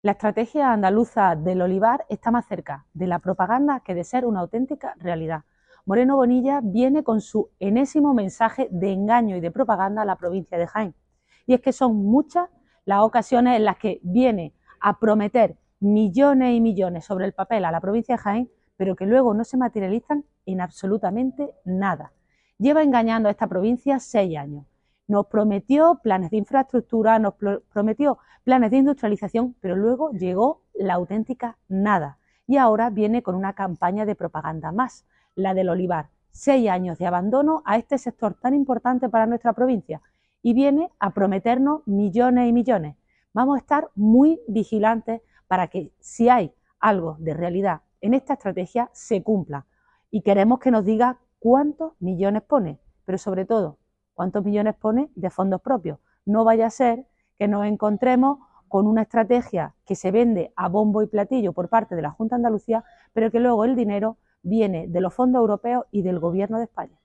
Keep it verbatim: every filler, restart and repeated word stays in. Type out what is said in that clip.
La estrategia andaluza del olivar está más cerca de la propaganda que de ser una auténtica realidad. Moreno Bonilla viene con su enésimo mensaje de engaño y de propaganda a la provincia de Jaén. Y es que son muchas las ocasiones en las que viene a prometer millones y millones sobre el papel a la provincia de Jaén, pero que luego no se materializan en absolutamente nada. Lleva engañando a esta provincia seis años. Nos prometió planes de infraestructura, nos prometió planes de industrialización, pero luego llegó la auténtica nada. Y ahora viene con una campaña de propaganda más, la del olivar. Seis años de abandono a este sector tan importante para nuestra provincia. Y viene a prometernos millones y millones. Vamos a estar muy vigilantes para que si hay algo de realidad en esta estrategia se cumpla. Y queremos que nos diga cuántos millones pone, pero sobre todo, cuántos millones pone de fondos propios. No vaya a ser que nos encontremos con una estrategia que se vende a bombo y platillo por parte de la Junta de Andalucía, pero que luego el dinero viene de los fondos europeos y del Gobierno de España.